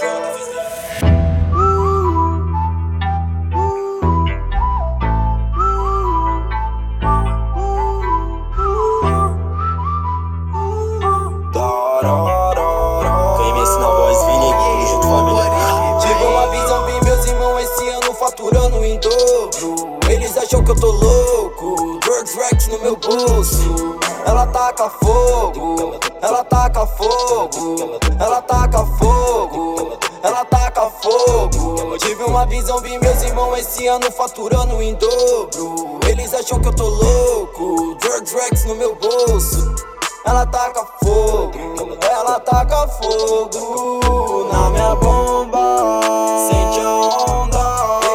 Tive uma visão, vi meus irmãos esse ano faturando em dobro. Eles acham que eu tô louco, drugs racks no meu bolso. Ela taca fogo, ela taca fogo, ela taca fogo, ela taca fogo. Tive uma visão, vi meus irmãos esse ano faturando em dobro. Eles acham que eu tô louco, drugs racks no meu bolso. Ela taca fogo, ela taca fogo na minha bomba, sente a onda.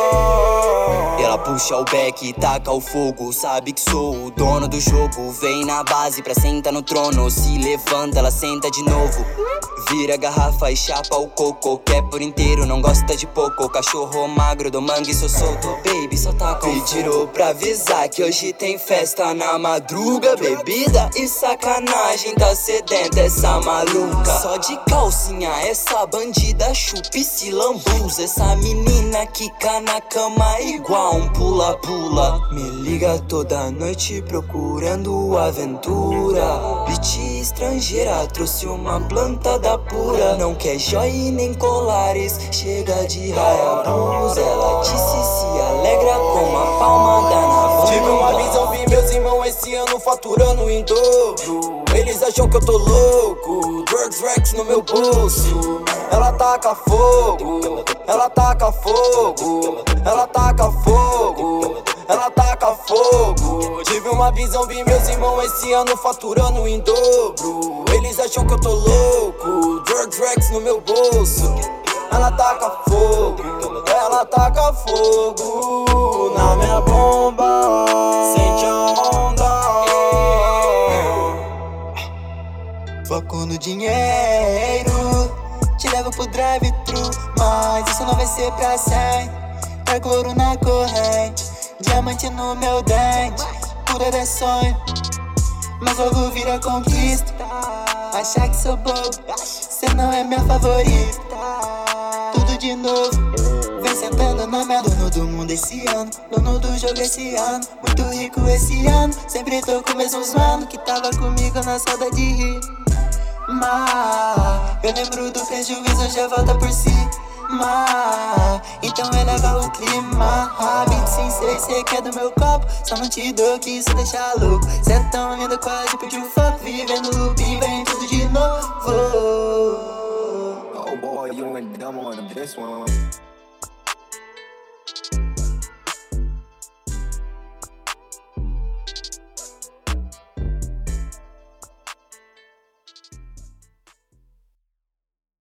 Ela puxa o beck e taca o fogo, sabe que sou o dono do jogo. Vem na base pra sentar no trono, se levanta, ela senta de novo. Vira a garrafa e chapa o coco, quer por inteiro, não gosta de pouco. Cachorro magro do mangue, sou solto, baby, só taca o fogo. Pediram pra avisar que hoje tem festa na madruga. Bebida e sacanagem, tá sedenta essa maluca. Só de calcinha, essa bandida chupa e se lambuza. Essa menina quica na cama igual um pula-pula. Me liga toda noite procurando aventura. Bitch estrangeira, trouxe uma planta da pura. Não quer joia e nem colares, chega de Hayabusa. Ela disse se alegra com a palma da navalha. Tive uma visão, vi meus irmãos esse ano faturando em dobro. Eles acham que eu tô louco, drugs racks no meu bolso. Ela taca fogo, ela taca fogo, ela taca fogo, ela taca fogo. Tive uma visão, vi meus irmãos esse ano faturando em dobro. Eles acham que eu tô louco, drugs racks no meu bolso. Ela taca fogo, ela taca fogo na minha bomba, sente a onda. Foco no dinheiro, te levo pro drive-thru, mas isso não vai ser pra sempre. Trago ouro na corrente, diamante no meu dente. Pura é sonho, mas logo vira conquista. Achar que sou bobo, cê não é minha favorita. Tudo de novo, vem sentando na minha. Dono do mundo esse ano, dono do jogo esse ano. Muito rico esse ano, sempre tô com os mesmos mano que tava comigo na saudade de rir. Mas eu lembro do prejuízo, já volta por cima. Então eleva o clima. 26, cê quer do meu copo, só não te dou que isso deixa louco. Cê é tão lindo, quase pediu foco. Vivendo loop, vem tudo de novo. Oh boy, you ain't dumb on this one.